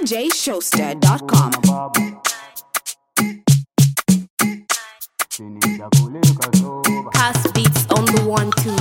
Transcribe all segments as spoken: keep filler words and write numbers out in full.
j showster dot com. Pass beats on the one two.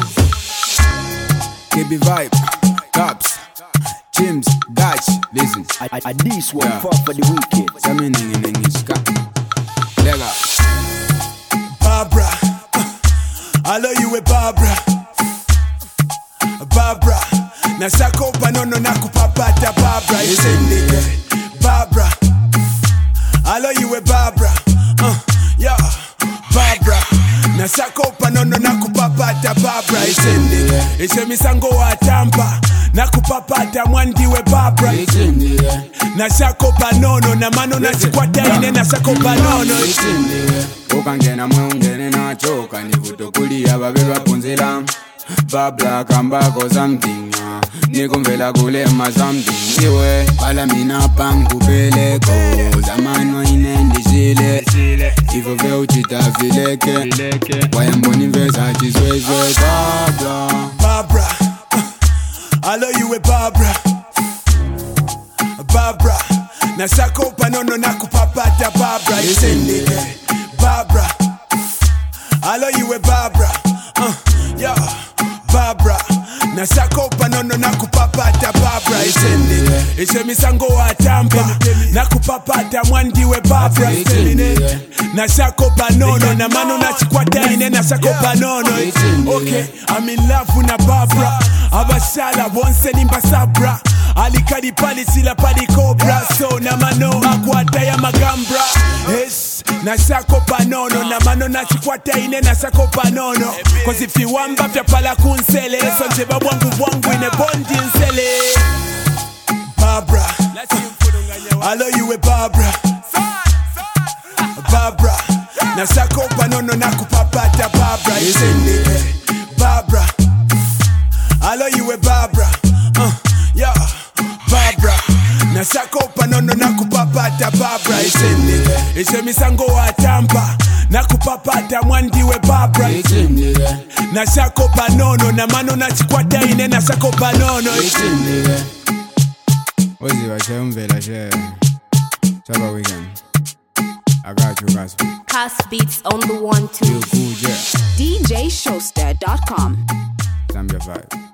K B Vibe, Cops, Jims, Dutch, listen. I, I, I this one Yeah. for for the wicked. Sami ningi ningi shika. Lega. Barbara, I love you with Barbara. Barbara, na sako panono na kupapata Barbara. Isende Barbara, I love you with Barbara. Uh, yeah, Barbara, na sako panono na kupapata Barbara. Isende, ishe misango wa tampa na kupapata mwandiwe Barbara. Na sako panono na mano na chikwata ine na sako panono. Ukangena mwe ungene na choka nivuto kulia babe bapunzila Barbara kambako something uh, nikumvela kulema something iwe pala mina pangu peleko zamano inendishile ivo vye uchita vileke wayamboni mveza chizwezwe Barbara Barbara, I love you with Barbara. Barbara, na sako panono na kupapata Barbara. Isende Barbara, I love you with Barbara. Uh, yeah, Barbara, na sako panono na kupapata Barbara. Isende, ishe misango wa tampa na kupapata mwandiwe Barbara. Na sako panono na mano na chikwata ine na sako panono. Okay, I'm in love na Barbara. Abashala bonse nimba sabra. Alikadi pali sila pali cobra. So na mano akwata ya magambra. Yes, na sako panono na mano na chikwata ine na sako panono. Cause if you wamba fya pala kunsele so njeba wangu wangu ine bondi nsele. Barbara, I love you with Barbara. Barbara, na sako panono na kupapata Barbara. Isende Barbara, I love you with Barbara. Uh, yeah, Barbara, na sako panono na kupapata Barbara. Isende, ishe misango wa tampa na kupapata mwandiwe Barbara. Na sako panono na mano na chikwata ine na sako panono. Ozi washe umvela she Chaba weekend I got you guys. Pass beats on the one two. You cool, yeah. d j showster dot com. Zambia Vibe.